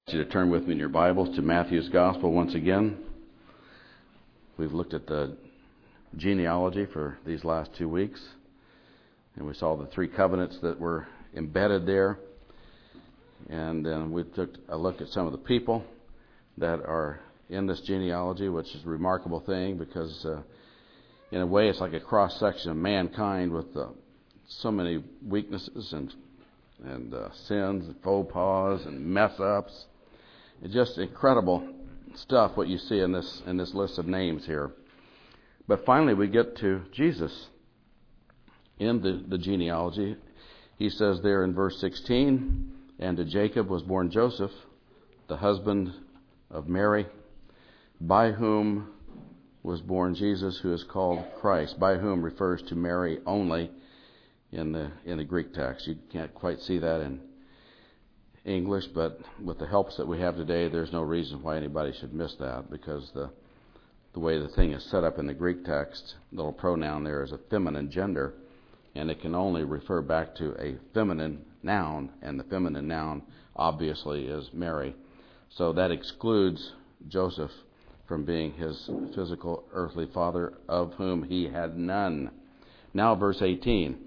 You to turn with me in your Bibles to Matthew's Gospel once again. We've looked at the genealogy for these last 2 weeks, and we saw the 3 covenants that were embedded there, and then we took a look at some of the people that are in this genealogy, which is a remarkable thing because in a way it's like a cross-section of mankind with so many weaknesses and sins and faux pas and mess-ups. It's just incredible stuff what you see in this list of names here. But finally we get to Jesus in the genealogy. He says there in verse 16, "And to Jacob was born Joseph, the husband of Mary, by whom was born Jesus, who is called Christ." By whom refers to Mary only in the Greek text. You can't quite see that in English, but with the helps that we have today, there's no reason why anybody should miss that, because the way the thing is set up in the Greek text, the little pronoun there is a feminine gender, and it can only refer back to a feminine noun, and the feminine noun obviously is Mary. So that excludes Joseph from being his physical earthly father, of whom he had none. Now verse 18.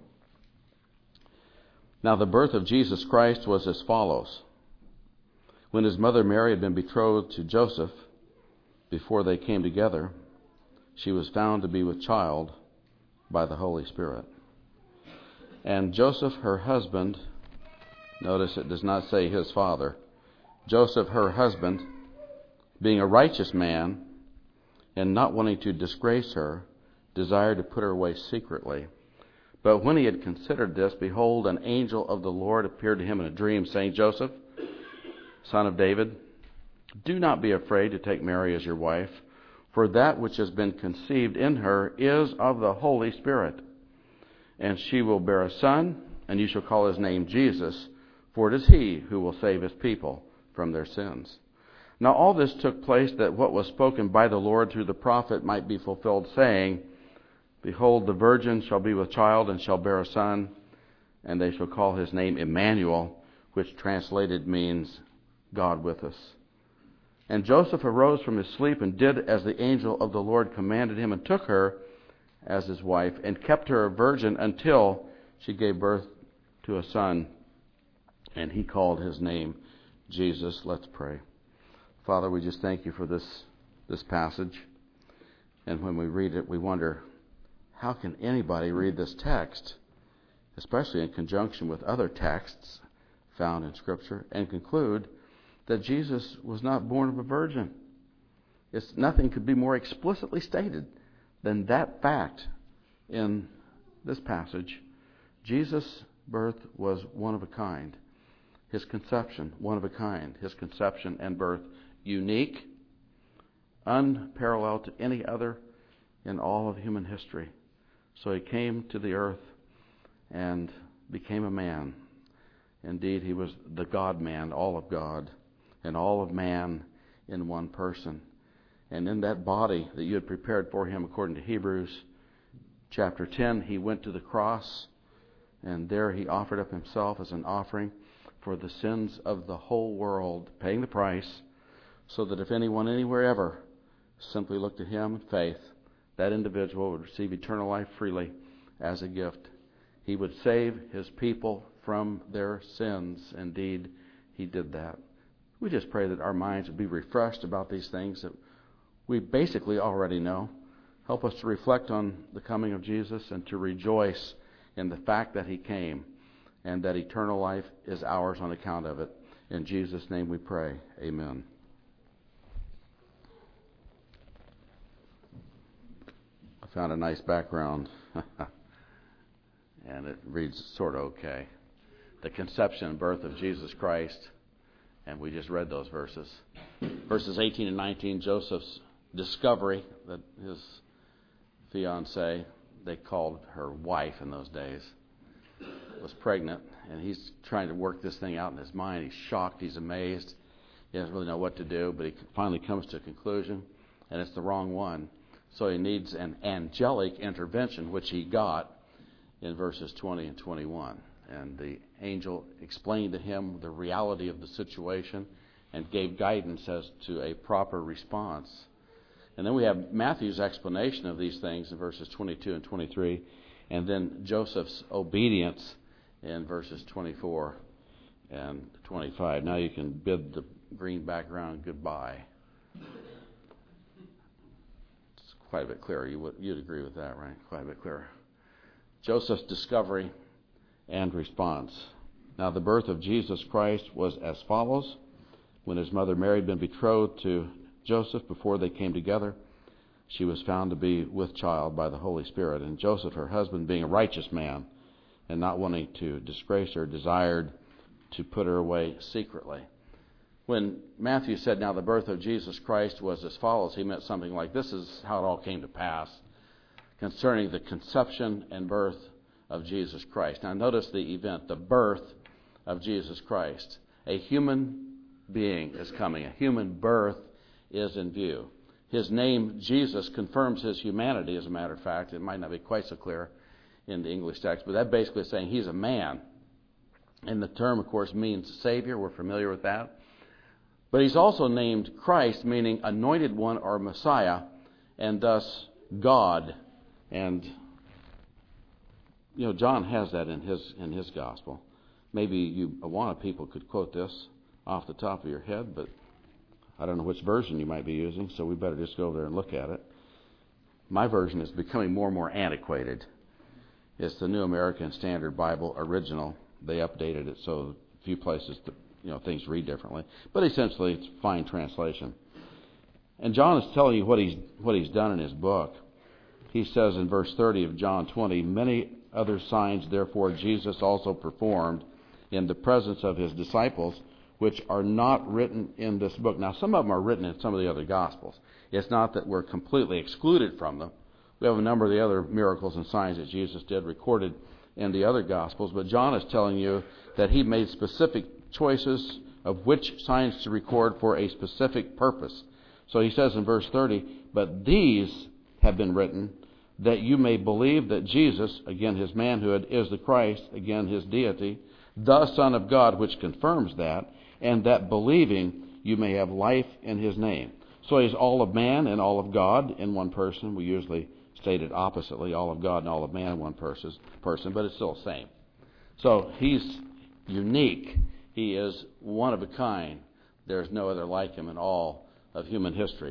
"Now the birth of Jesus Christ was as follows. When his mother Mary had been betrothed to Joseph, before they came together, she was found to be with child by the Holy Spirit. And Joseph, her husband," notice it does not say his father, "Joseph, her husband, being a righteous man, and not wanting to disgrace her, desired to put her away secretly. But when he had considered this, behold, an angel of the Lord appeared to him in a dream, saying, Joseph, son of David, do not be afraid to take Mary as your wife, for that which has been conceived in her is of the Holy Spirit. And she will bear a son, and you shall call his name Jesus, for it is he who will save his people from their sins. Now all this took place that what was spoken by the Lord through the prophet might be fulfilled, saying, Behold, the virgin shall be with child and shall bear a son, and they shall call his name Emmanuel, which translated means God with us. And Joseph arose from his sleep and did as the angel of the Lord commanded him, and took her as his wife, and kept her a virgin until she gave birth to a son, and he called his name Jesus." Let's pray. Father, we just thank you for this passage. And when we read it, we wonder, how can anybody read this text, especially in conjunction with other texts found in Scripture, and conclude that Jesus was not born of a virgin? Nothing could be more explicitly stated than that fact in this passage. Jesus' birth was one of a kind. His conception, one of a kind. His conception and birth, unique, unparalleled to any other in all of human history. So he came to the earth and became a man. Indeed, he was the God-man, all of God, and all of man in one person. And in that body that you had prepared for him, according to Hebrews chapter 10, he went to the cross, and there he offered up himself as an offering for the sins of the whole world, paying the price, so that if anyone anywhere ever simply looked at him in faith, that individual would receive eternal life freely as a gift. He would save his people from their sins. Indeed, he did that. We just pray that our minds would be refreshed about these things that we basically already know. Help us to reflect on the coming of Jesus and to rejoice in the fact that he came and that eternal life is ours on account of it. In Jesus' name we pray. Amen. I found a nice background, and it reads sort of okay. The conception and birth of Jesus Christ, and we just read those verses. Verses 18 and 19, Joseph's discovery that his fiancée, they called her wife in those days, was pregnant, and he's trying to work this thing out in his mind. He's shocked, he's amazed, he doesn't really know what to do, but he finally comes to a conclusion, and it's the wrong one. So he needs an angelic intervention, which he got in verses 20 and 21. And the angel explained to him the reality of the situation and gave guidance as to a proper response. And then we have Matthew's explanation of these things in verses 22 and 23, and then Joseph's obedience in verses 24 and 25. Now you can bid the green background goodbye. It's quite a bit clearer. You'd agree with that, right? Quite a bit clearer. Joseph's discovery and response. Now the birth of Jesus Christ was as follows. When his mother Mary had been betrothed to Joseph before they came together, she was found to be with child by the Holy Spirit. And Joseph, her husband, being a righteous man and not wanting to disgrace her, desired to put her away secretly. When Matthew said, now the birth of Jesus Christ was as follows, he meant something like, this is how it all came to pass concerning the conception and birth of Jesus Christ. Now notice the event, the birth of Jesus Christ. A human being is coming. A human birth is in view. His name, Jesus, confirms his humanity, as a matter of fact. It might not be quite so clear in the English text, but that basically is saying he's a man. And the term, of course, means Savior. We're familiar with that. But he's also named Christ, meaning anointed one or Messiah, and thus God. And, John has that in his gospel. Maybe one of people could quote this off the top of your head, but I don't know which version you might be using, so we better just go over there and look at it. My version is becoming more and more antiquated. It's the New American Standard Bible Original. They updated it so a few places things read differently, but essentially it's a fine translation. And John is telling you what he's done in his book. He says in verse 30 of John 20, many other signs therefore Jesus also performed in the presence of his disciples, which are not written in this book. Now, some of them are written in some of the other Gospels. It's not that we're completely excluded from them. We have a number of the other miracles and signs that Jesus did recorded in the other Gospels, but John is telling you that he made specific choices of which signs to record for a specific purpose. So he says in verse 30, but these have been written that you may believe that Jesus, again his manhood, is the Christ, again his deity, the Son of God, which confirms that, and that believing you may have life in his name. So he's all of man and all of God in one person. We usually state it oppositely, all of God and all of man in one person, but it's still the same. So he's unique. He is one of a kind. There's no other like him in all of human history.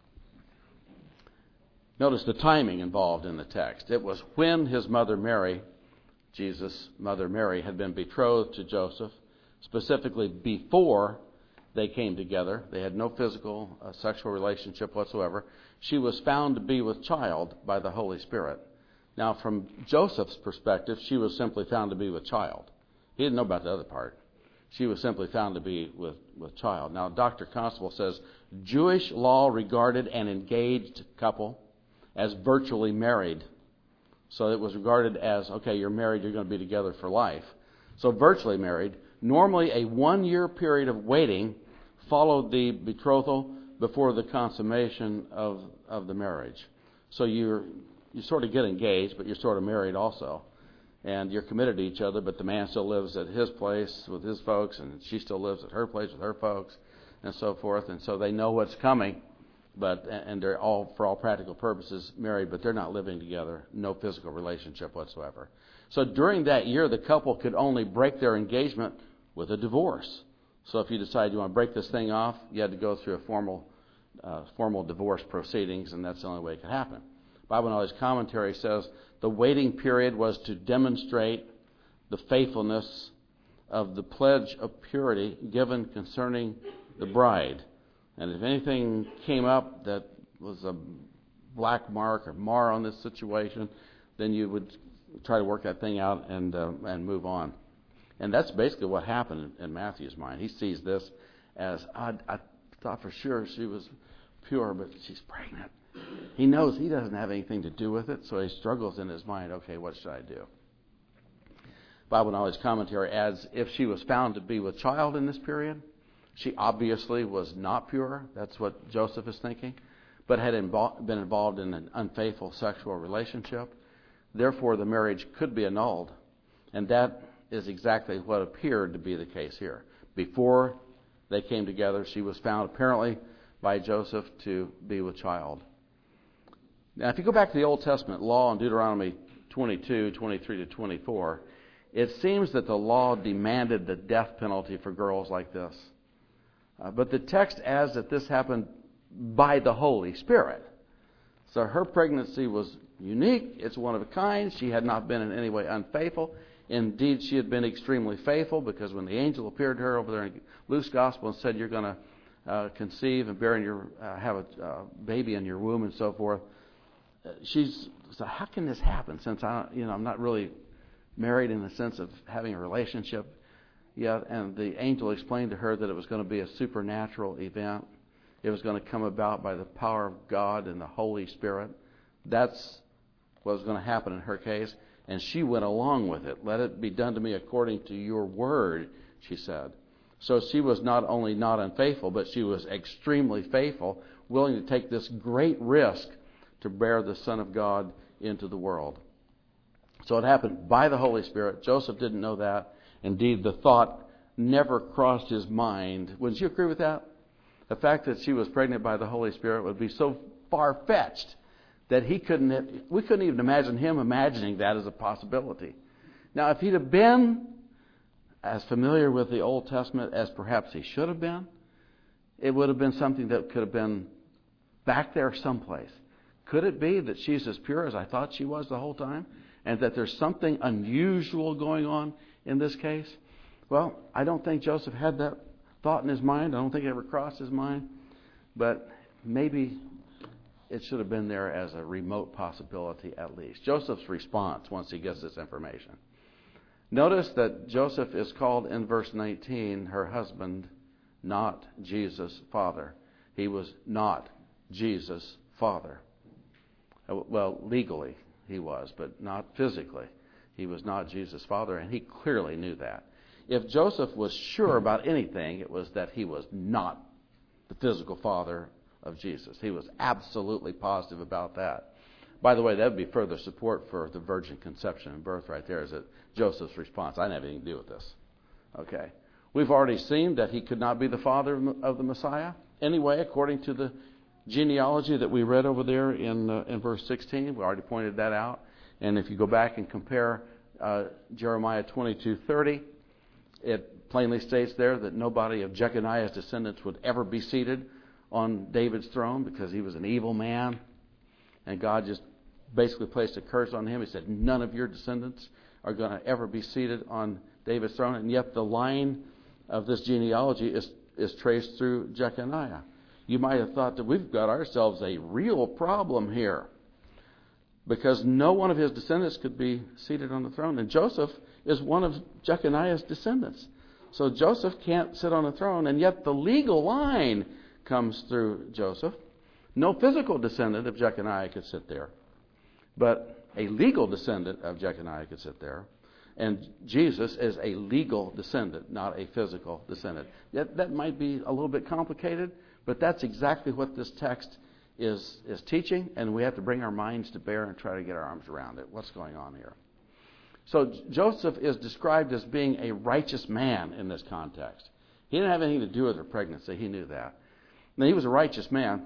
Notice the timing involved in the text. It was when his mother Mary, Jesus' mother Mary, had been betrothed to Joseph, specifically before they came together. They had no physical, sexual relationship whatsoever. She was found to be with child by the Holy Spirit. Now, from Joseph's perspective, she was simply found to be with child. He didn't know about the other part. She was simply found to be with child. Now, Dr. Constable says, Jewish law regarded an engaged couple as virtually married. So it was regarded as, okay, you're married, you're going to be together for life. So virtually married. Normally a 1-year period of waiting followed the betrothal before the consummation of the marriage. So you sort of get engaged, but you're sort of married also. And you're committed to each other, but the man still lives at his place with his folks, and she still lives at her place with her folks, and so forth. And so they know what's coming, and they're all, for all practical purposes, married, but they're not living together, no physical relationship whatsoever. So during that year, the couple could only break their engagement with a divorce. So if you decide you want to break this thing off, you had to go through a formal divorce proceedings, and that's the only way it could happen. Bible Knowledge Commentary says the waiting period was to demonstrate the faithfulness of the pledge of purity given concerning the bride. And if anything came up that was a black mark or mar on this situation, then you would try to work that thing out and move on. And that's basically what happened in Matthew's mind. He sees this as, I thought for sure she was pure, but she's pregnant. He knows he doesn't have anything to do with it, so he struggles in his mind, okay, what should I do? Bible Knowledge Commentary adds, if she was found to be with child in this period, she obviously was not pure. That's what Joseph is thinking, but had been involved in an unfaithful sexual relationship. Therefore, the marriage could be annulled. And that is exactly what appeared to be the case here. Before they came together. She was found apparently by Joseph to be with child. Now, if you go back to the Old Testament law in Deuteronomy 22, 23 to 24, it seems that the law demanded the death penalty for girls like this. But the text adds that this happened by the Holy Spirit. So her pregnancy was unique. It's one of a kind. She had not been in any way unfaithful. Indeed, she had been extremely faithful, because when the angel appeared to her over there in Luke's Gospel and said, you're going to conceive and have a baby in your womb and so forth, so how can this happen, since I'm not really married in the sense of having a relationship yet? And the angel explained to her that it was going to be a supernatural event. It was going to come about by the power of God and the Holy Spirit. That's what was going to happen in her case. And she went along with it. Let it be done to me according to your word, she said. So she was not only not unfaithful, but she was extremely faithful, willing to take this great risk to bear the Son of God into the world. So it happened by the Holy Spirit. Joseph didn't know that. Indeed, the thought never crossed his mind. Wouldn't you agree with that? The fact that she was pregnant by the Holy Spirit would be so far-fetched that we couldn't even imagine him imagining that as a possibility. Now, if he'd have been as familiar with the Old Testament as perhaps he should have been, it would have been something that could have been back there someplace. Could it be that she's as pure as I thought she was the whole time, and that there's something unusual going on in this case? Well, I don't think Joseph had that thought in his mind. I don't think it ever crossed his mind. But maybe it should have been there as a remote possibility at least. Joseph's response once he gets this information. Notice that Joseph is called in verse 19 her husband, not Jesus' father. He was not Jesus' father. Well, legally he was, but not physically. He was not Jesus' father, and he clearly knew that. If Joseph was sure about anything, it was that he was not the physical father of Jesus. He was absolutely positive about that. By the way, that would be further support for the virgin conception and birth right there, is that Joseph's response. I didn't have anything to do with this. Okay. We've already seen that he could not be the father of the Messiah. Anyway, according to the genealogy that we read over there in verse 16, we already pointed that out. And if you go back and compare Jeremiah 22:30, it plainly states there that nobody of Jeconiah's descendants would ever be seated on David's throne, because he was an evil man. And God just basically placed a curse on him. He said, none of your descendants are going to ever be seated on David's throne. And yet the line of this genealogy is traced through Jeconiah. You might have thought that we've got ourselves a real problem here, because no one of his descendants could be seated on the throne. And Joseph is one of Jeconiah's descendants. So Joseph can't sit on the throne, and yet the legal line comes through Joseph. No physical descendant of Jeconiah could sit there, but a legal descendant of Jeconiah could sit there. And Jesus is a legal descendant, not a physical descendant. That might be a little bit complicated, but that's exactly what this text is teaching, and we have to bring our minds to bear and try to get our arms around it. What's going on here? So Joseph is described as being a righteous man in this context. He didn't have anything to do with her pregnancy. He knew that. Now, he was a righteous man,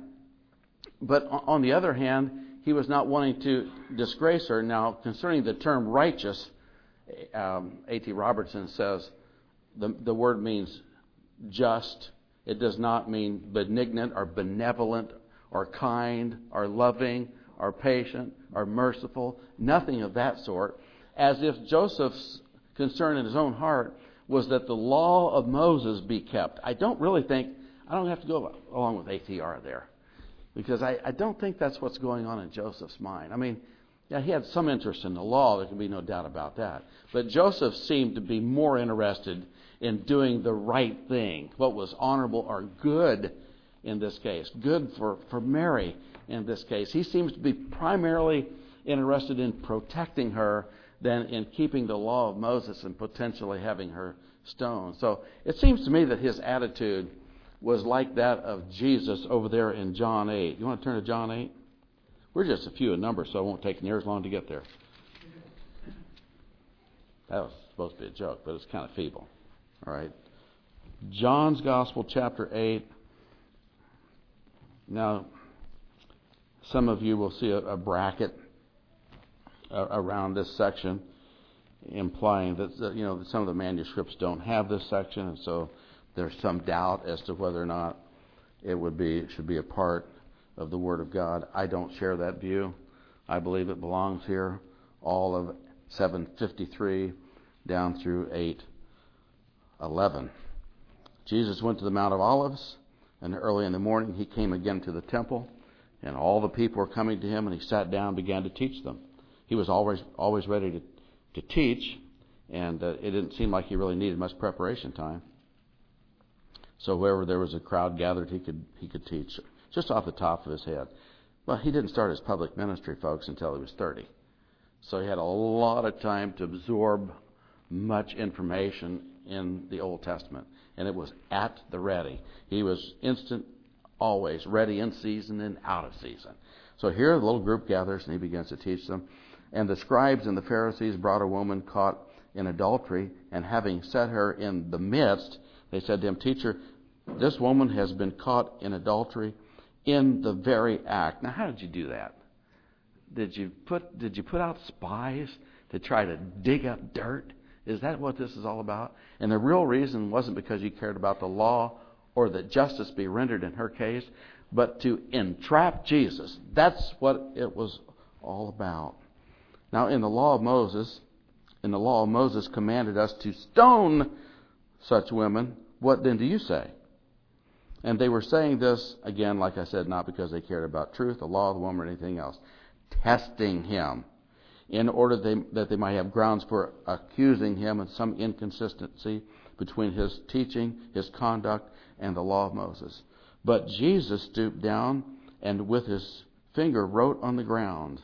but on the other hand, he was not wanting to disgrace her. Now, concerning the term righteous, A.T. Robertson says the word means just. It does not mean benignant or benevolent or kind or loving or patient or merciful. Nothing of that sort. As if Joseph's concern in his own heart was that the law of Moses be kept. I don't have to go along with ATR there, because I don't think that's what's going on in Joseph's mind. I mean, yeah, he had some interest in the law. There can be no doubt about that. But Joseph seemed to be more interested in doing the right thing, what was honorable or good in this case, good for Mary in this case. He seems to be primarily interested in protecting her than in keeping the law of Moses and potentially having her stoned. So it seems to me that his attitude was like that of Jesus over there in John 8. You want to turn to John 8? We're just a few in number, so it won't take near as long to get there. That was supposed to be a joke, but it's kind of feeble. All right. John's Gospel, chapter 8. Now, some of you will see a bracket around this section, implying that that some of the manuscripts don't have this section, and so there's some doubt as to whether or not it should be a part of the Word of God. I don't share that view. I believe it belongs here, all of 7:53 down through 8:11. Jesus went to the Mount of Olives, and early in the morning he came again to the temple, and all the people were coming to him, and he sat down and began to teach them. He was always ready to teach, and it didn't seem like he really needed much preparation time. So wherever there was a crowd gathered, he could teach just off the top of his head. Well, he didn't start his public ministry, folks, until he was 30. So he had a lot of time to absorb much information in the Old Testament, and it was at the ready. He was instant, always ready in season and out of season. So here the little group gathers, and he begins to teach them. And the scribes and the Pharisees brought a woman caught in adultery, and having set her in the midst, they said to him, "Teacher, this woman has been caught in adultery in the very act." Now, how did you do that? Did you put out spies to try to dig up dirt? Is that what this is all about? And the real reason wasn't because you cared about the law or that justice be rendered in her case, but to entrap Jesus. That's what it was all about. Now, in the law of Moses commanded us to stone such women. What then do you say? And they were saying this, again, like I said, not because they cared about truth, the law of the woman, or anything else. Testing him in order that they might have grounds for accusing him of some inconsistency between his teaching, his conduct, and the law of Moses. But Jesus stooped down and with his finger wrote on the ground.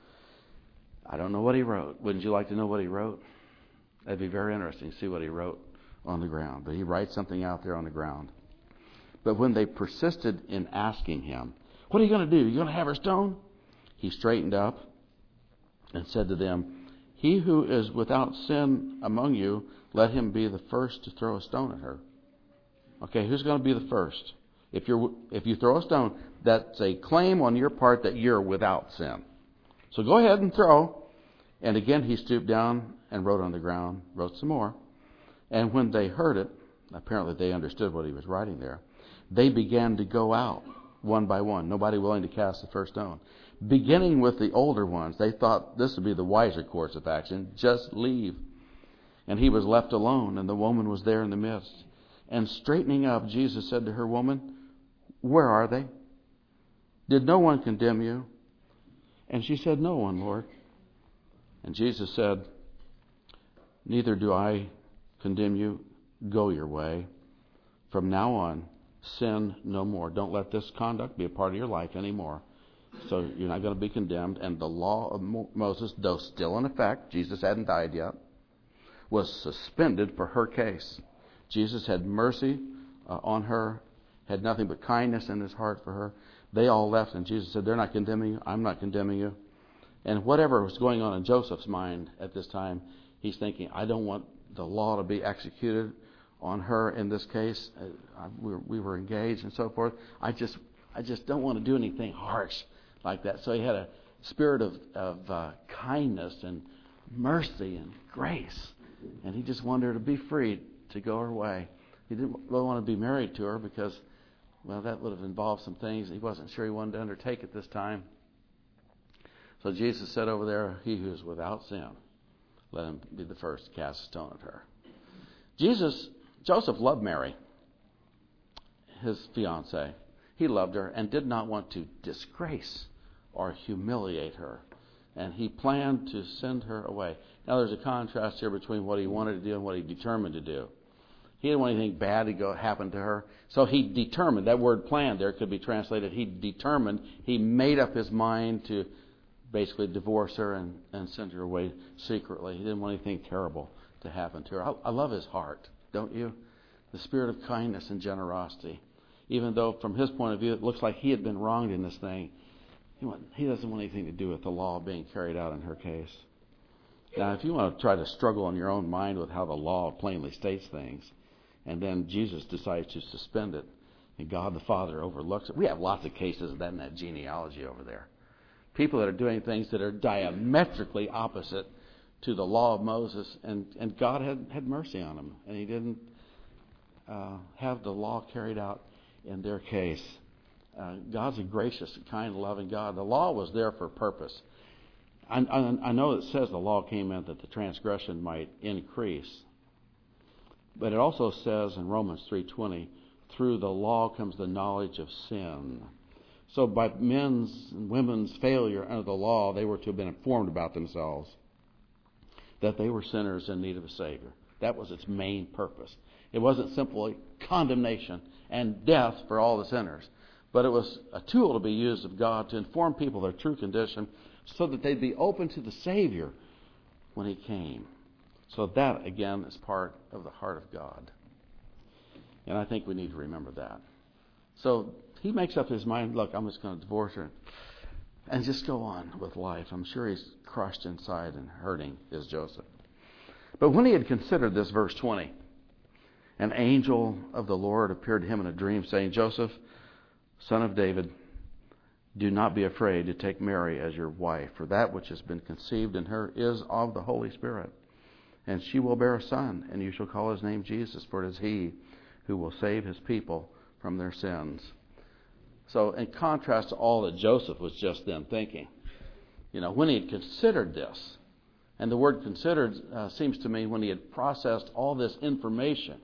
I don't know what he wrote. Wouldn't you like to know what he wrote? That'd be very interesting to see what he wrote on the ground. But he writes something out there on the ground. But when they persisted in asking him, "What are you going to do? You going to have her stoned?" He straightened up and said to them, "He who is without sin among you, let him be the first to throw a stone at her." Okay, who's going to be the first? If you throw a stone, that's a claim on your part that you're without sin. So go ahead and throw. And again he stooped down and wrote on the ground, wrote some more. And when they heard it, apparently they understood what he was writing there, they began to go out one by one, nobody willing to cast the first stone. Beginning with the older ones, they thought this would be the wiser course of action, just leave. And he was left alone, and the woman was there in the midst. And straightening up, Jesus said to her, "Woman, where are they? Did no one condemn you?" And she said, "No one, Lord." And Jesus said, "Neither do I condemn you. Go your way. From now on, sin no more." Don't let this conduct be a part of your life anymore. So you're not going to be condemned. And the law of Moses, though still in effect, Jesus hadn't died yet, was suspended for her case. Jesus had mercy on her, had nothing but kindness in his heart for her. They all left, and Jesus said, "They're not condemning you. I'm not condemning you." And whatever was going on in Joseph's mind at this time, he's thinking, "I don't want the law to be executed on her in this case. We were engaged and so forth. I just don't want to do anything harsh like that." So he had a spirit of kindness and mercy and grace, and he just wanted her to be free to go her way. He didn't really want to be married to her because, well, that would have involved some things he wasn't sure he wanted to undertake at this time. So Jesus said over there, "He who is without sin, let him be the first to cast a stone at her." Joseph loved Mary, his fiancée. He loved her and did not want to disgrace or humiliate her. And he planned to send her away. Now there's a contrast here between what he wanted to do and what he determined to do. He didn't want anything bad to happen to her. So he determined, that word "planned" there could be translated, he made up his mind to basically divorce her and send her away secretly. He didn't want anything terrible to happen to her. I love his heart, don't you? The spirit of kindness and generosity. Even though from his point of view it looks like he had been wronged in this thing, he doesn't want anything to do with the law being carried out in her case. Now, if you want to try to struggle in your own mind with how the law plainly states things, And then Jesus decides to suspend it, and God the Father overlooks it. We have lots of cases of that in that genealogy over there. People that are doing things that are diametrically opposite to the law of Moses, and God had mercy on them, and He didn't have the law carried out in their case. God's a gracious, kind, loving God. The law was there for a purpose. I know it says the law came in that the transgression might increase, but it also says in Romans 3:20, through the law comes the knowledge of sin. So by men's and women's failure under the law, they were to have been informed about themselves, that they were sinners in need of a Savior. That was its main purpose. It wasn't simply condemnation and death for all the sinners, but it was a tool to be used of God to inform people their true condition so that they'd be open to the Savior when He came. So that, again, is part of the heart of God. And I think we need to remember that. So he makes up his mind, look, I'm just going to divorce her and just go on with life. I'm sure he's crushed inside and hurting, is Joseph. But when he had considered this, verse 20, an angel of the Lord appeared to him in a dream, saying, Joseph, son of David, do not be afraid to take Mary as your wife, for that which has been conceived in her is of the Holy Spirit. And she will bear a son, and you shall call his name Jesus, for it is he who will save his people from their sins. So in contrast to all that Joseph was just then thinking, when he had considered this, and the word considered seems to me when he had processed all this information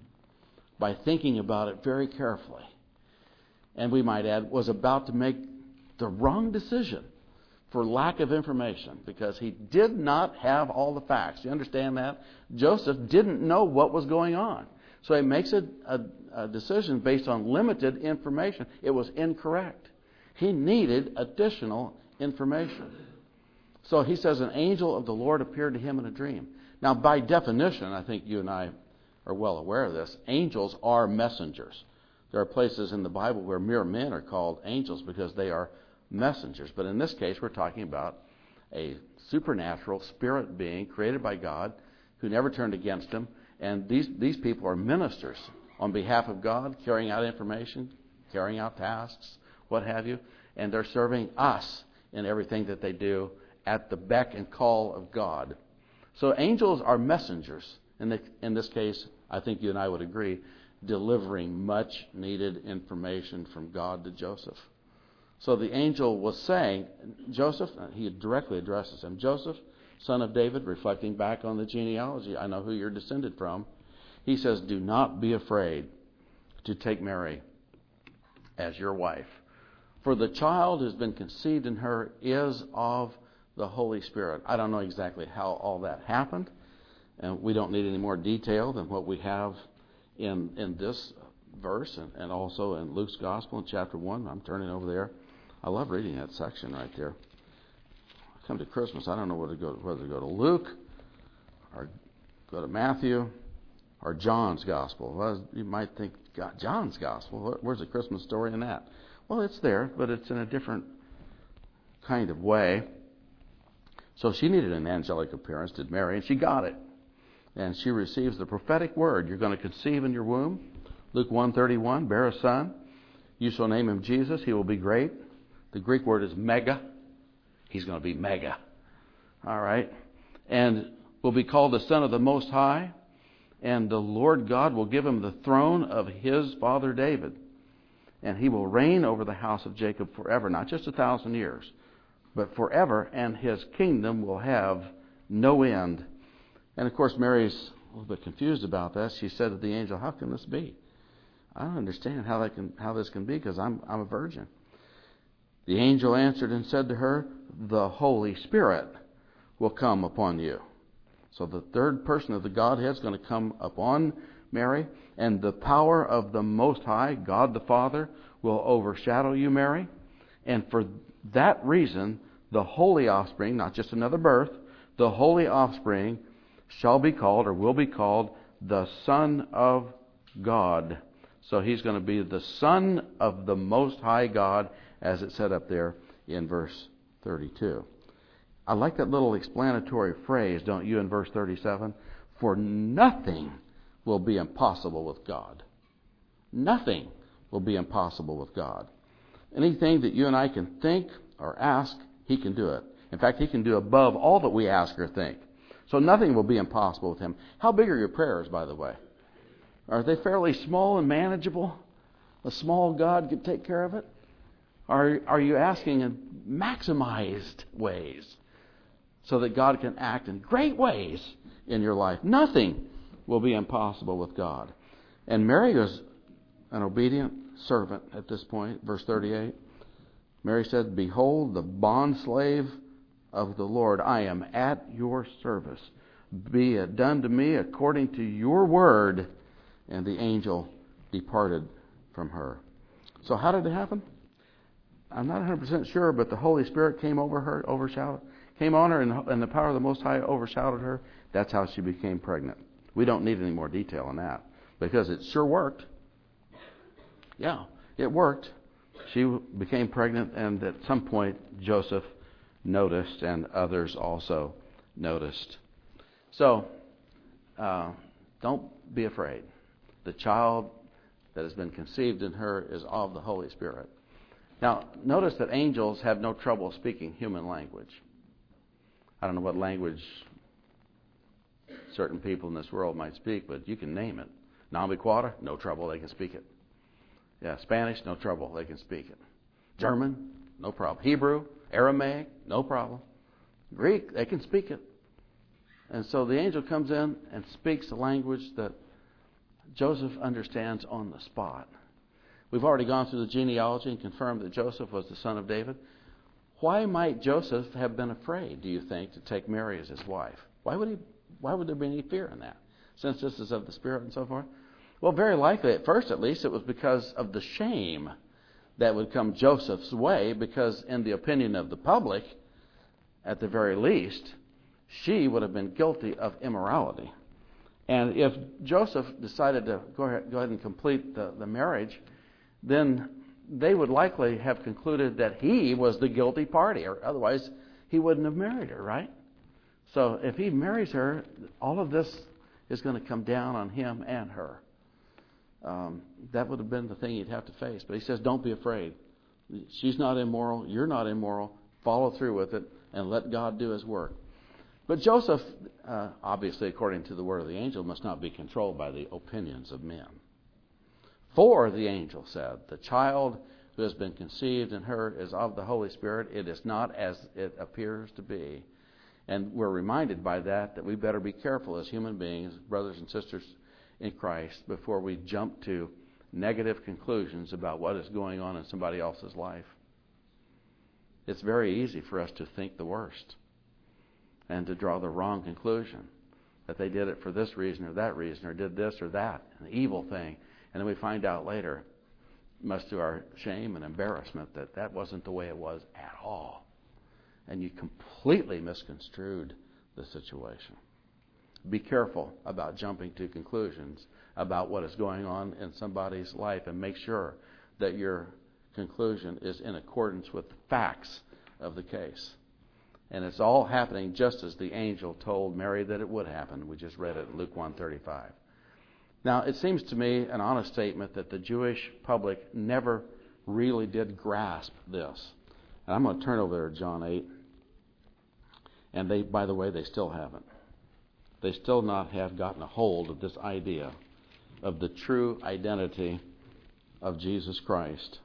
by thinking about it very carefully, and we might add, was about to make the wrong decision for lack of information, because he did not have all the facts. You understand that? Joseph didn't know what was going on. So he makes a decision based on limited information. It was incorrect. He needed additional information. So he says, an angel of the Lord appeared to him in a dream. Now, by definition, I think you and I are well aware of this, angels are messengers. There are places in the Bible where mere men are called angels because they are messengers. But in this case, we're talking about a supernatural spirit being created by God who never turned against him. And these people are ministers on behalf of God, carrying out information, carrying out tasks, what have you. And they're serving us in everything that they do at the beck and call of God. So angels are messengers. In this case, I think you and I would agree, delivering much needed information from God to Joseph. So the angel was saying, Joseph, he directly addresses him, Joseph, son of David, reflecting back on the genealogy, I know who you're descended from. He says, do not be afraid to take Mary as your wife. For the child who's been conceived in her is of the Holy Spirit. I don't know exactly how all that happened, and we don't need any more detail than what we have in this verse and also in Luke's Gospel in chapter 1. I'm turning over there. I love reading that section right there. Come to Christmas, I don't know whether to go to Luke or go to Matthew or John's Gospel. Well, you might think, God, John's Gospel, where's the Christmas story in that? Well, it's there, but it's in a different kind of way. So she needed an angelic appearance, did Mary, and she got it. And she receives the prophetic word. You're going to conceive in your womb. Luke 1:31, bear a son. You shall name him Jesus. He will be great. The Greek word is mega. He's going to be mega. All right. And will be called the Son of the Most High. And the Lord God will give him the throne of his father David. And he will reign over the house of Jacob forever. Not just 1,000 years, but forever. And his kingdom will have no end. And of course, Mary's a little bit confused about that. She said to the angel, how can this be? I don't understand how this can be, because I'm a virgin. The angel answered and said to her, the Holy Spirit will come upon you. So the third person of the Godhead is going to come upon Mary, and the power of the Most High, God the Father, will overshadow you, Mary. And for that reason, the holy offspring, not just another birth, the holy offspring shall be called, or will be called, the Son of God. So he's going to be the Son of the Most High God, as it said up there in verse 32. I like that little explanatory phrase, don't you, in verse 37? For nothing will be impossible with God. Nothing will be impossible with God. Anything that you and I can think or ask, He can do it. In fact, He can do above all that we ask or think. So nothing will be impossible with Him. How big are your prayers, by the way? Are they fairly small and manageable? A small God could take care of it? Are you asking in maximized ways so that God can act in great ways in your life? Nothing will be impossible with God. And Mary was an obedient servant at this point. Verse 38. Mary said, "Behold, the bondslave of the Lord, I am at your service. Be it done to me according to your word." And the angel departed from her. So how did it happen? I'm not 100% sure, but the Holy Spirit came over her, came on her, and the power of the Most High overshadowed her. That's how she became pregnant. We don't need any more detail on that, because it sure worked. Yeah, it worked. She became pregnant, and at some point Joseph noticed, and others also noticed. So, don't be afraid. The child that has been conceived in her is of the Holy Spirit. Now, notice that angels have no trouble speaking human language. I don't know what language certain people in this world might speak, but you can name it. Nambiquara, no trouble, they can speak it. Yeah, Spanish, no trouble, they can speak it. German, no problem. Hebrew, Aramaic, no problem. Greek, they can speak it. And so the angel comes in and speaks the language that Joseph understands on the spot. We've already gone through the genealogy and confirmed that Joseph was the son of David. Why might Joseph have been afraid, do you think, to take Mary as his wife? Why would there be any fear in that, since this is of the Spirit and so forth? Well, very likely, at first at least, it was because of the shame that would come Joseph's way, because in the opinion of the public, at the very least, she would have been guilty of immorality. And if Joseph decided to go ahead and complete the marriage, then they would likely have concluded that he was the guilty party, or otherwise he wouldn't have married her, right? So if he marries her, all of this is going to come down on him and her. That would have been the thing he'd have to face. But he says, don't be afraid. She's not immoral. You're not immoral. Follow through with it and let God do His work. But Joseph, obviously, according to the word of the angel, must not be controlled by the opinions of men. For the angel said, the child who has been conceived in her is of the Holy Spirit. It is not as it appears to be. And we're reminded by that we better be careful as human beings, brothers and sisters in Christ, before we jump to negative conclusions about what is going on in somebody else's life. It's very easy for us to think the worst and to draw the wrong conclusion, that they did it for this reason or that reason, or did this or that, an evil thing. And then we find out later, much to our shame and embarrassment, that that wasn't the way it was at all. And you completely misconstrued the situation. Be careful about jumping to conclusions about what is going on in somebody's life, and make sure that your conclusion is in accordance with the facts of the case. And it's all happening just as the angel told Mary that it would happen. We just read it in Luke 1:35. Now, it seems to me an honest statement that the Jewish public never really did grasp this. And I'm going to turn over there to John 8. And they, by the way, they still haven't. They still not have gotten a hold of this idea of the true identity of Jesus Christ.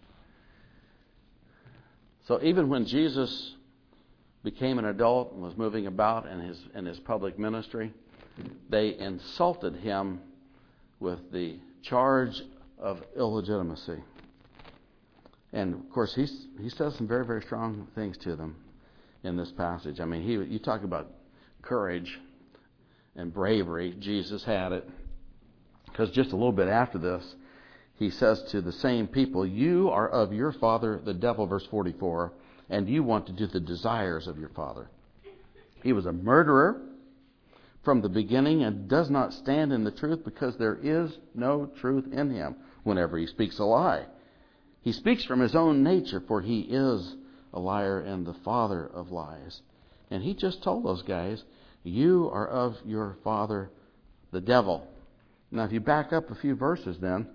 So even when Jesus became an adult and was moving about in his public ministry, they insulted him with the charge of illegitimacy. And of course, he says some very, very strong things to them in this passage. I mean, you talk about courage and bravery. Jesus had it, because just a little bit after this, he says to the same people, "You are of your father, the devil," verse 44, "and you want to do the desires of your father. He was a murderer from the beginning and does not stand in the truth, because there is no truth in him. Whenever he speaks a lie, he speaks from his own nature, for he is a liar and the father of lies." And he just told those guys, "You are of your father, the devil, Now, if you back up a few verses then,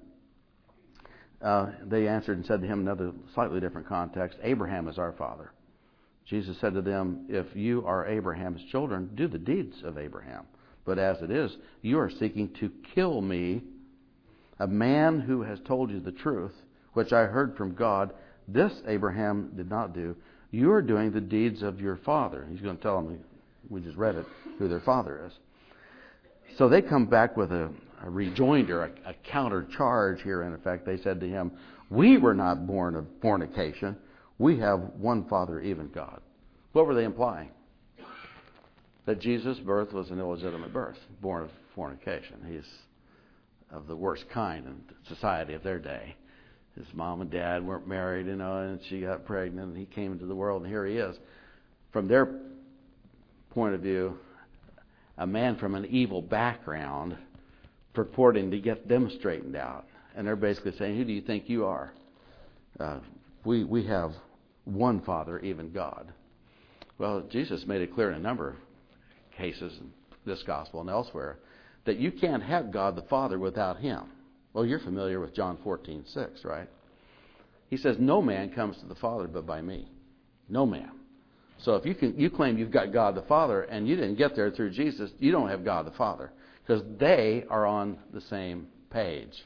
they answered and said to him, another slightly different context, Abraham is our father. Jesus said to them, if you are Abraham's children, do the deeds of Abraham. But as it is, you are seeking to kill me, a man who has told you the truth, which I heard from God. This Abraham did not do. You are doing the deeds of your father. He's going to tell them, we just read it, who their father is. So they come back with a rejoinder, a counter charge here. In effect, they said to him, we were not born of fornication. We have one Father, even God. What were they implying? That Jesus' birth was an illegitimate birth, born of fornication. He's of the worst kind in society of their day. His mom and dad weren't married, and she got pregnant, and he came into the world, and here he is. From their point of view, a man from an evil background purporting to get them straightened out. And they're basically saying, who do you think you are? We have one Father, even God. Well, Jesus made it clear in a number of cases in this gospel and elsewhere that you can't have God the Father without Him. Well, you're familiar with John 14:6, right? He says, no man comes to the Father but by me. No man. So if you claim you've got God the Father and you didn't get there through Jesus, you don't have God the Father, because they are on the same page.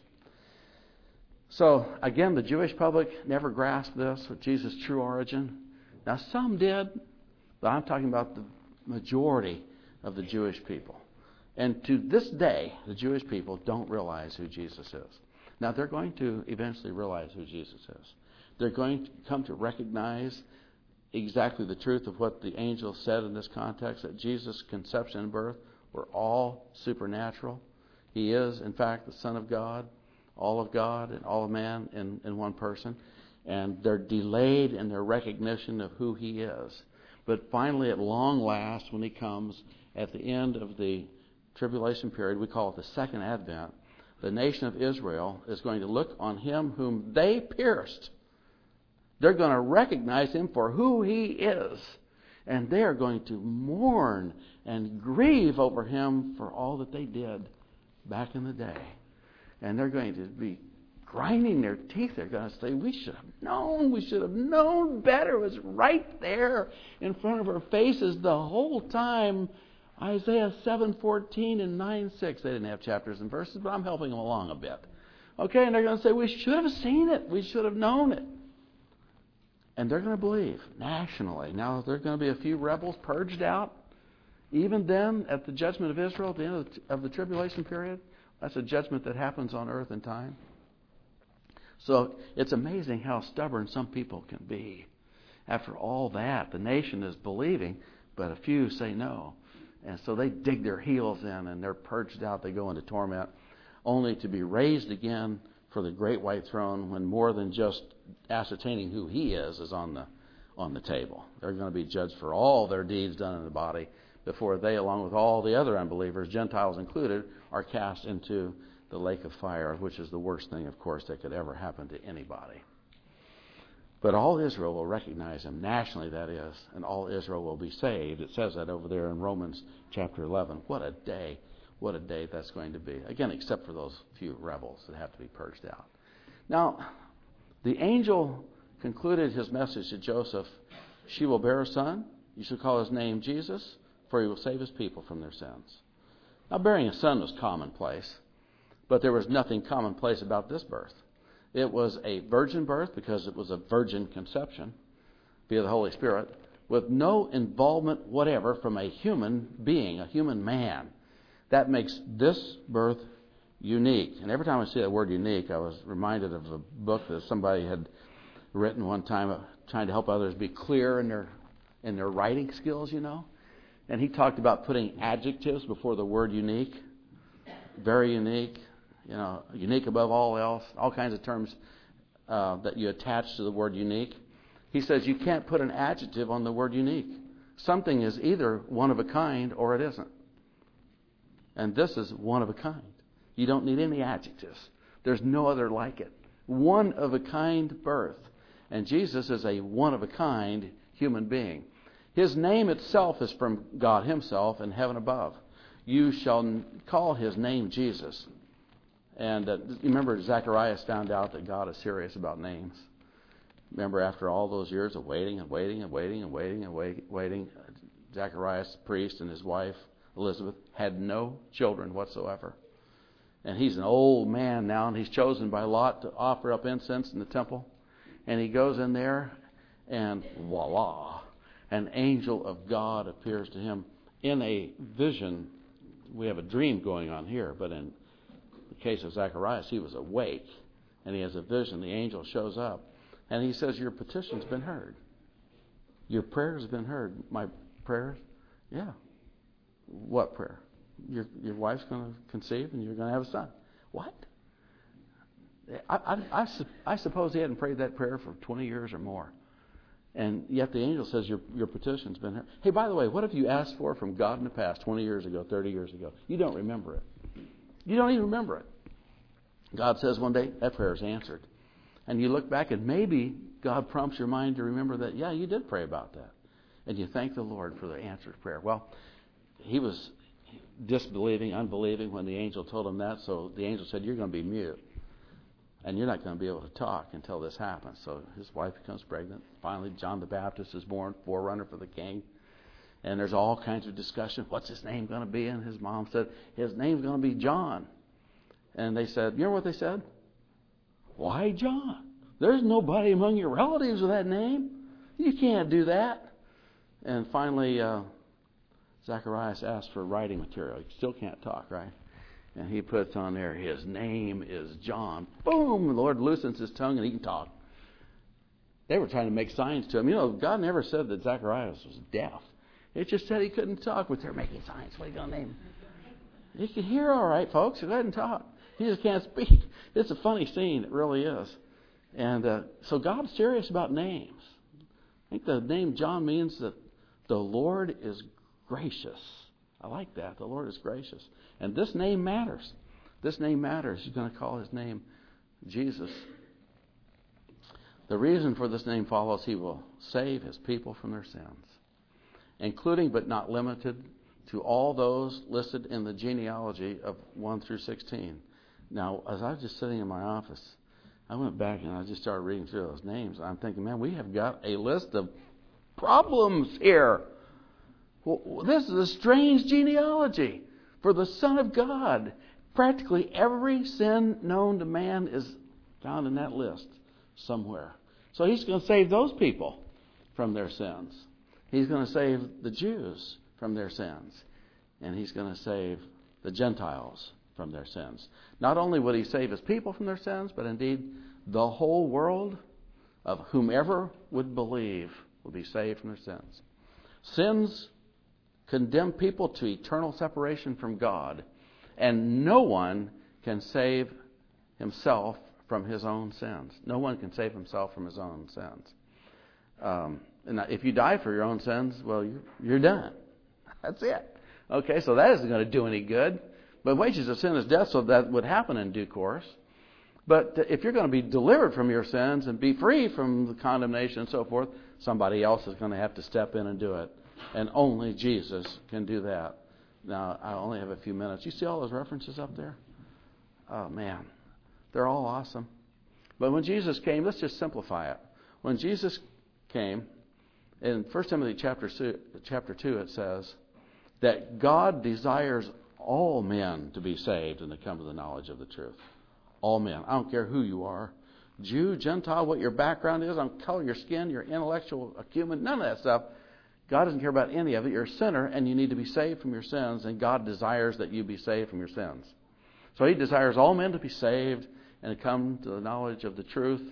So again, the Jewish public never grasped this with Jesus' true origin. Now some did, but I'm talking about the majority of the Jewish people. And to this day, the Jewish people don't realize who Jesus is. Now, they're going to eventually realize who Jesus is. They're going to come to recognize exactly the truth of what the angel said in this context, that Jesus' conception and birth were all supernatural. He is, in fact, the Son of God and all of man in one person. And they're delayed in their recognition of who He is. But finally, at long last, when He comes at the end of the tribulation period, we call it the second advent, the nation of Israel is going to look on Him whom they pierced. They're going to recognize Him for who He is. And they are going to mourn and grieve over Him for all that they did back in the day. And they're going to be grinding their teeth. They're going to say, we should have known better. It was right there in front of our faces the whole time. Isaiah 7:14 and 9:6. They didn't have chapters and verses, but I'm helping them along a bit. Okay, and they're going to say, we should have seen it. We should have known it. And they're going to believe nationally. Now, there are going to be a few rebels purged out. Even then, at the judgment of Israel, at the end of the tribulation period, that's a judgment that happens on earth in time. So it's amazing how stubborn some people can be. After all that, the nation is believing, but a few say no. And so they dig their heels in and they're purged out. They go into torment, only to be raised again for the great white throne when more than just ascertaining who He is on the table. They're going to be judged for all their deeds done in the body before they, along with all the other unbelievers, Gentiles included, are cast into the lake of fire, which is the worst thing, of course, that could ever happen to anybody. But all Israel will recognize Him, nationally that is, and all Israel will be saved. It says that over there in Romans chapter 11. What a day that's going to be. Again, except for those few rebels that have to be purged out. Now, the angel concluded his message to Joseph. She will bear a son. You shall call his name Jesus, for he will save his people from their sins. Now, bearing a son was commonplace, but there was nothing commonplace about this birth. It was a virgin birth because it was a virgin conception via the Holy Spirit with no involvement whatever from a human being, a human man. That makes this birth unique. And every time I see that word unique, I was reminded of a book that somebody had written one time trying to help others be clear in their writing skills, And he talked about putting adjectives before the word unique. Very unique. Unique above all else, all kinds of terms that you attach to the word unique. He says you can't put an adjective on the word unique. Something is either one of a kind or it isn't. And this is one of a kind. You don't need any adjectives. There's no other like it. One of a kind birth. And Jesus is a one of a kind human being. His name itself is from God Himself in heaven above. You shall call His name Jesus. And you remember Zacharias found out that God is serious about names. Remember, after all those years of waiting, Zacharias, the priest, and his wife, Elizabeth, had no children whatsoever. And he's an old man now, and he's chosen by Lot to offer up incense in the temple. And he goes in there, and voila, an angel of God appears to him in a vision. We have a dream going on here, but in the case of Zacharias, he was awake, and he has a vision. The angel shows up, and he says, your petition's been heard. Your prayer's been heard. My prayers? Yeah. What prayer? Your wife's going to conceive, and you're going to have a son. What? I suppose he hadn't prayed that prayer for 20 years or more. And yet the angel says, your petition's been heard. Hey, by the way, what have you asked for from God in the past, 20 years ago, 30 years ago? You don't remember it. You don't even remember it. God says one day, that prayer is answered. And you look back, and maybe God prompts your mind to remember that, yeah, you did pray about that. And you thank the Lord for the answered prayer. Well, he was disbelieving, unbelieving when the angel told him that. So the angel said, you're going to be mute. And you're not going to be able to talk until this happens. So his wife becomes pregnant. Finally, John the Baptist is born, forerunner for the king. And there's all kinds of discussion. What's his name going to be? And his mom said, his name's going to be John. And they said, you know what they said? Why John? There's nobody among your relatives with that name. You can't do that. And finally, Zacharias asked for writing material. He still can't talk, right? And he puts on there, his name is John. Boom! The Lord loosens his tongue and he can talk. They were trying to make signs to him. You know, God never said that Zacharias was deaf. It just said he couldn't talk, but they're making signs. What are you going to name him? He can hear all right, folks. Go ahead and talk. He just can't speak. It's a funny scene. It really is. And so God's serious about names. I think the name John means that the Lord is gracious. I like that. The Lord is gracious. And this name matters. This name matters. He's going to call his name Jesus. The reason for this name follows: he will save his people from their sins, including but not limited to all those listed in the genealogy of 1 through 16. Now, as I was just sitting in my office, I went back and I just started reading through those names. I'm thinking, man, we have got a list of problems here. Well, this is a strange genealogy for the Son of God. Practically every sin known to man is found in that list somewhere. So he's going to save those people from their sins. He's going to save the Jews from their sins. And he's going to save the Gentiles from their sins. Not only would he save his people from their sins, but indeed the whole world of whomever would believe will be saved from their sins. Sins condemn people to eternal separation from God, and no one can save himself from his own sins. No one can save himself from his own sins. And if you die for your own sins, well, you're done. That's it. Okay, so that isn't going to do any good. But wages of sin is death, so that would happen in due course. But if you're going to be delivered from your sins and be free from the condemnation and so forth, somebody else is going to have to step in and do it. And only Jesus can do that. Now, I only have a few minutes. You see all those references up there? Oh, man. They're all awesome. But when Jesus came, let's just simplify it. When Jesus came, in 1 Timothy chapter 2, it says that God desires all men to be saved and to come to the knowledge of the truth. All men. I don't care who you are. Jew, Gentile, what your background is, I don't color your skin, your intellectual acumen, none of that stuff. God doesn't care about any of it. You're a sinner and you need to be saved from your sins, and God desires that you be saved from your sins. So he desires all men to be saved and to come to the knowledge of the truth.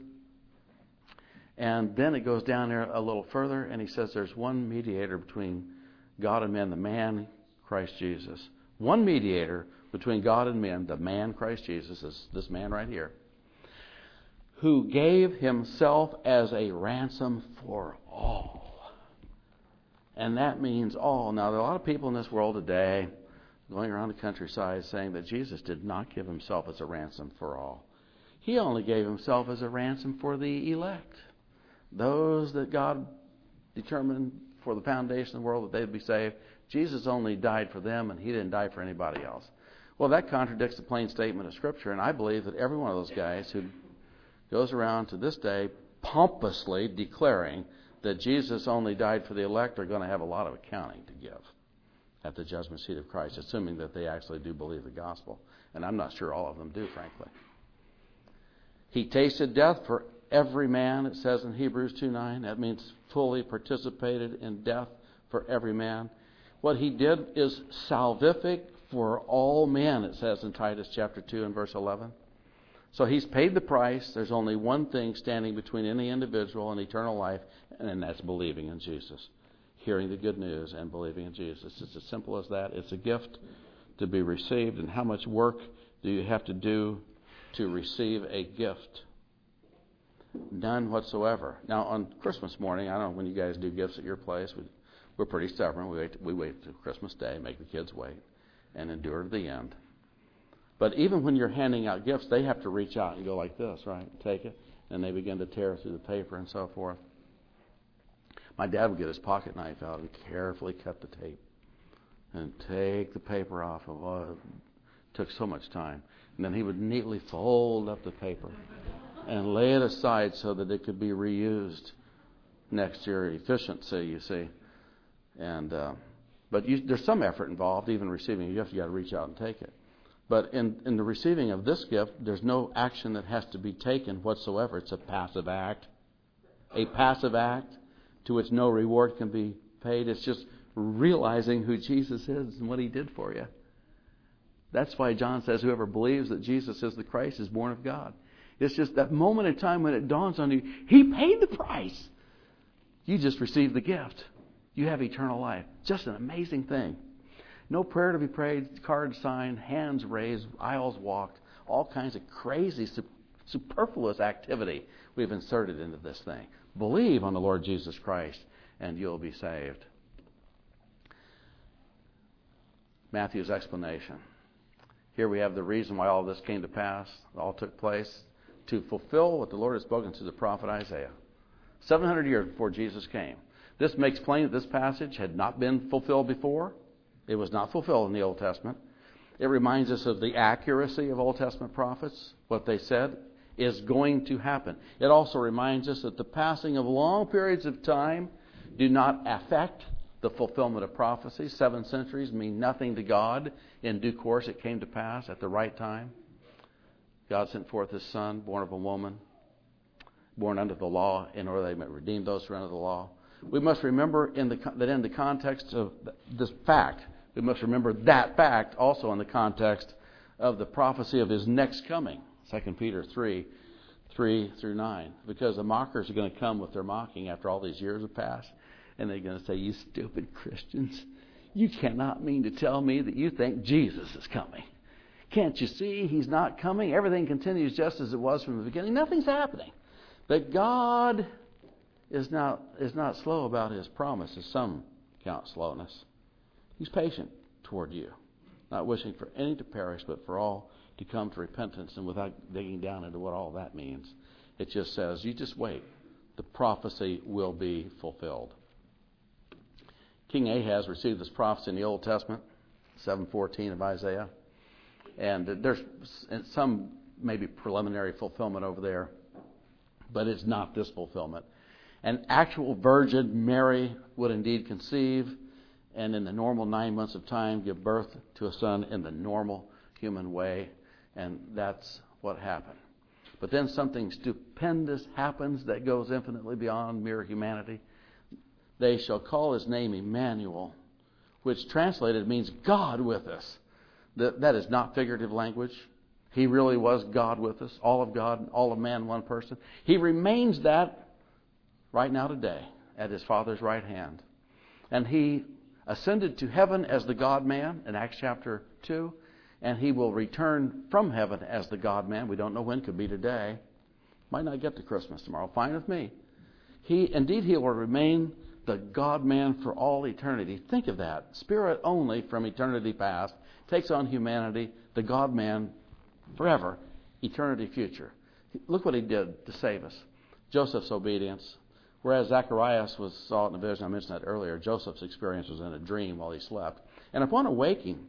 And then it goes down there a little further, and he says there's one mediator between God and men, the man Christ Jesus. One mediator between God and men, the man Christ Jesus, is this man right here, who gave himself as a ransom for all. And that means all. Now, there are a lot of people in this world today going around the countryside saying that Jesus did not give himself as a ransom for all. He only gave himself as a ransom for the elect. Those that God determined for the foundation of the world that they'd be saved. Jesus only died for them, and he didn't die for anybody else. Well, that contradicts the plain statement of Scripture, and I believe that every one of those guys who goes around to this day pompously declaring that Jesus only died for the elect are going to have a lot of accounting to give at the judgment seat of Christ, assuming that they actually do believe the gospel. And I'm not sure all of them do, frankly. He tasted death for every man, it says in Hebrews 2:9. That means fully participated in death for every man. What he did is salvific for all men, it says in Titus chapter 2 and verse 11. So he's paid the price. There's only one thing standing between any individual and eternal life, and that's believing in Jesus. Hearing the good news and believing in Jesus. It's as simple as that. It's a gift to be received. And how much work do you have to do to receive a gift? None whatsoever. Now, on Christmas morning, I don't know when you guys do gifts at your place. We're pretty stubborn. We wait until Christmas Day, make the kids wait, and endure to the end. But even when you're handing out gifts, they have to reach out and go like this, right? Take it. And they begin to tear through the paper and so forth. My dad would get his pocket knife out and carefully cut the tape and take the paper off. It took so much time. And then he would neatly fold up the paper and lay it aside so that it could be reused next year. Efficiency, you see. And but there's some effort involved, even receiving a gift. You got to reach out and take it. But in the receiving of this gift, there's no action that has to be taken whatsoever. It's a passive act. A passive act to which no reward can be paid. It's just realizing who Jesus is and what he did for you. That's why John says whoever believes that Jesus is the Christ is born of God. It's just that moment in time when it dawns on you, he paid the price. You just received the gift. You have eternal life. Just an amazing thing. No prayer to be prayed, cards signed, hands raised, aisles walked, all kinds of crazy, superfluous activity we've inserted into this thing. Believe on the Lord Jesus Christ and you'll be saved. Matthew's explanation. Here we have the reason why all this came to pass, all took place, to fulfill what the Lord had spoken to the prophet Isaiah. 700 years before Jesus came. This makes plain that this passage had not been fulfilled before. It was not fulfilled in the Old Testament. It reminds us of the accuracy of Old Testament prophets. What they said is going to happen. It also reminds us that the passing of long periods of time do not affect the fulfillment of prophecy. 7 centuries mean nothing to God. In due course it came to pass at the right time. God sent forth his Son, born of a woman, born under the law, in order that he might redeem those who are under the law. We must remember that in the context of this fact, we must remember that fact also in the context of the prophecy of his next coming. 2 Peter 3:3-9. Because the mockers are going to come with their mocking after all these years have passed. And they're going to say, you stupid Christians, you cannot mean to tell me that you think Jesus is coming. Can't you see he's not coming? Everything continues just as it was from the beginning. Nothing's happening. But God is not slow about his promises. Some count slowness. He's patient toward you, not wishing for any to perish, but for all to come to repentance. And without digging down into what all that means, it just says, you just wait. The prophecy will be fulfilled. King Ahaz received this prophecy in the Old Testament, 7:14 of Isaiah. And there's some maybe preliminary fulfillment over there, but it's not this fulfillment. An actual virgin, Mary, would indeed conceive, and in the normal 9 months of time, give birth to a son in the normal human way. And that's what happened. But then something stupendous happens that goes infinitely beyond mere humanity. They shall call his name Emmanuel, which translated means God with us. That is not figurative language. He really was God with us, all of God, all of man, one person. He remains that right now today at his Father's right hand. And he ascended to heaven as the God-man in Acts chapter 2. And he will return from heaven as the God-man. We don't know when. Could be today. Might not get to Christmas tomorrow. Fine with me. He will remain the God-man for all eternity. Think of that. Spirit only from eternity past takes on humanity, the God-man forever, eternity future. Look what he did to save us. Joseph's obedience. Whereas Zacharias saw it in a vision, I mentioned that earlier, Joseph's experience was in a dream while he slept. And upon awaking,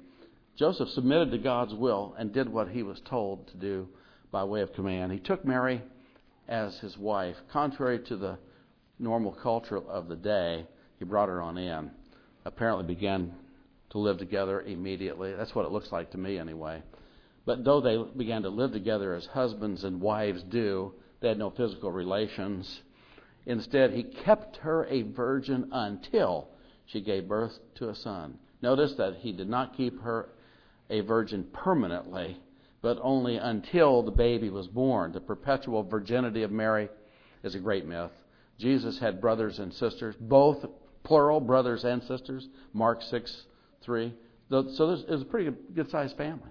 Joseph submitted to God's will and did what he was told to do by way of command. He took Mary as his wife. Contrary to the normal culture of the day, he brought her on in. Apparently began to live together immediately. That's what it looks like to me anyway. But though they began to live together as husbands and wives do, they had no physical relations. Instead, he kept her a virgin until she gave birth to a son. Notice that he did not keep her a virgin permanently, but only until the baby was born. The perpetual virginity of Mary is a great myth. Jesus had brothers and sisters, both plural, brothers and sisters, Mark 6:3. So it was a pretty good-sized family.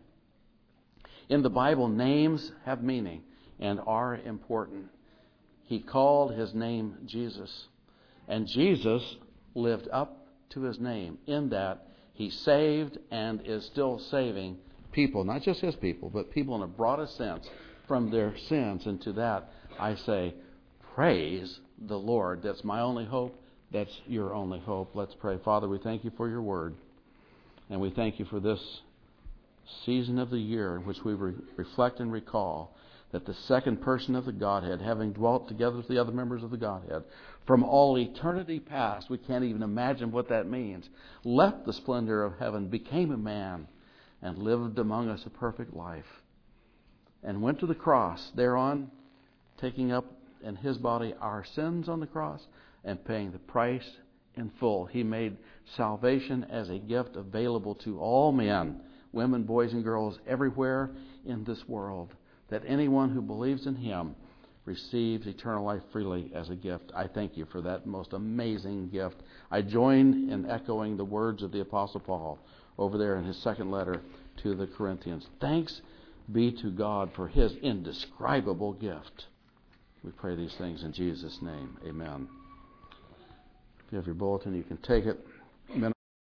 In the Bible, names have meaning and are important. He called his name Jesus. And Jesus lived up to his name in that he saved and is still saving people, not just his people, but people in a broader sense from their sins. And to that, I say, praise the Lord. That's my only hope. That's your only hope. Let's pray. Father, we thank you for your word. And we thank you for this season of the year in which we reflect and recall that the second person of the Godhead, having dwelt together with the other members of the Godhead, from all eternity past, we can't even imagine what that means, left the splendor of heaven, became a man, and lived among us a perfect life, and went to the cross, thereon taking up in his body our sins on the cross and paying the price in full. He made salvation as a gift available to all men, women, boys, and girls everywhere in this world, that anyone who believes in him receives eternal life freely as a gift. I thank you for that most amazing gift. I join in echoing the words of the Apostle Paul over there in his second letter to the Corinthians. Thanks be to God for his indescribable gift. We pray these things in Jesus' name. Amen. If you have your bulletin, you can take it.